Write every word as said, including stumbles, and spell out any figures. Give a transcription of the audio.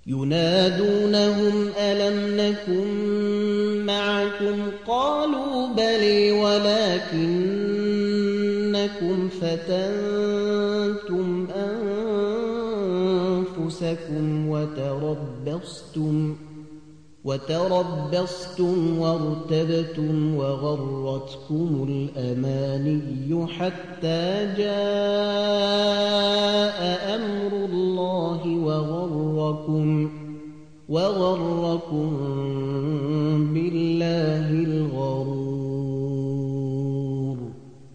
ينادونهم ألم نكن معكم قالوا بلى ولكنكم فتنتم أنفسكم وتربصتم وتربصتم وارتبتم وغرتكم الأماني حتى جاء أمر الله وغركم وغركم بالله الغرور.